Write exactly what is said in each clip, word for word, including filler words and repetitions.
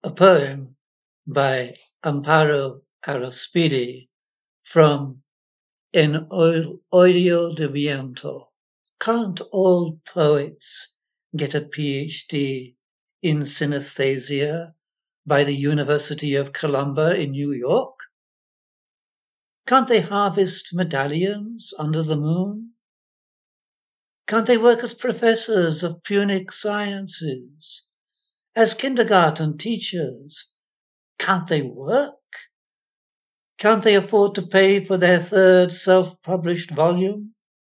A poem by Amparo Aristide from En Oído de Viento. Can't all poets get a PhD in synesthesia by the University of Columbia in New York? Can't they harvest medallions under the moon? Can't they work as professors of Punic sciences, as kindergarten teachers? Can't they work? Can't they afford to pay for their third self-published volume?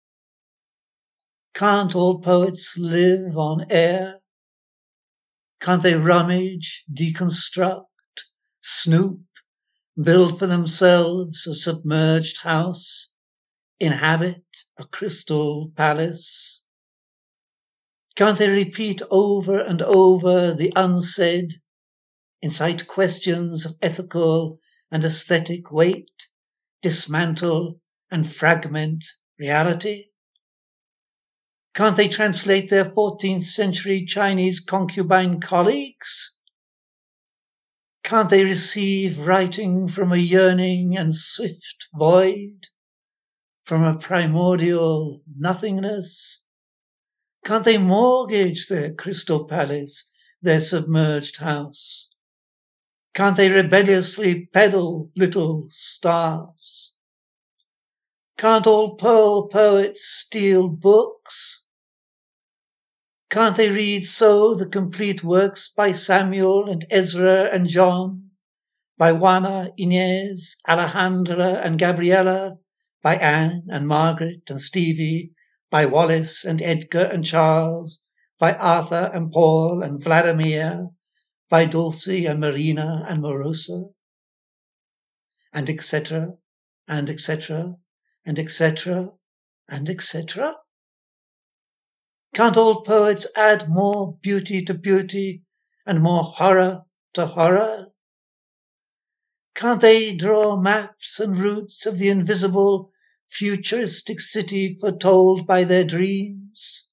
Can't all poets live on air? Can't they rummage, deconstruct, snoop, build for themselves a submerged house, inhabit a crystal palace? Can't they repeat over and over the unsaid, incite questions of ethical and aesthetic weight, dismantle and fragment reality? Can't they translate their fourteenth century Chinese concubine colleagues? Can't they receive writing from a yearning and swift void, from a primordial nothingness? Can't they mortgage their crystal palace, their submerged house? Can't they rebelliously peddle little stars? Can't all pearl poets steal books? Can't they read so the complete works by Samuel and Ezra and John, by Juana, Inez, Alejandra and Gabriela, by Anne and Margaret and Stevie, by Wallace and Edgar and Charles, by Arthur and Paul and Vladimir, by Dulcie and Marina and Morosa, and et cetera, and et cetera, and et cetera, and et cetera? Can't all poets add more beauty to beauty and more horror to horror? Can't they draw maps and routes of the invisible, futuristic city foretold by their dreams?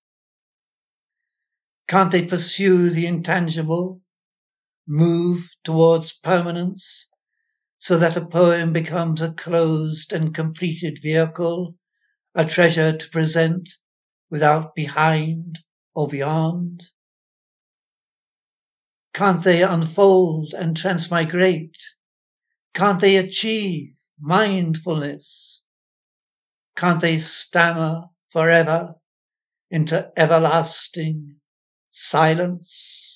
Can't they pursue the intangible, move towards permanence, so that a poem becomes a closed and completed vehicle, a treasure to present without behind or beyond? Can't they unfold and transmigrate? Can't they achieve mindfulness? Can't they stammer forever into everlasting silence?